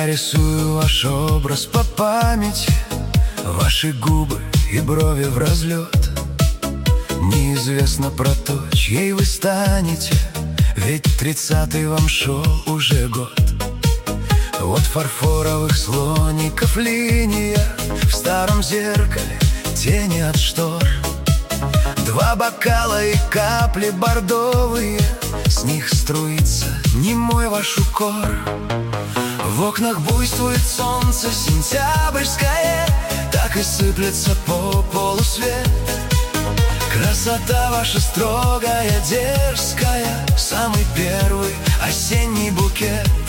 Я рисую ваш образ по памяти, ваши губы и брови в разлет. Неизвестно про то, чьей вы станете, ведь 30-й вам шел уже год. Вот фарфоровых слоников линия, в старом зеркале тени от штор. Два бокала и капли бордовые, с них струится немой ваш укор. В окнах буйствует солнце сентябрьское, так и сыплется по полу свет. Красота ваша строгая, дерзкая, самый первый осенний букет.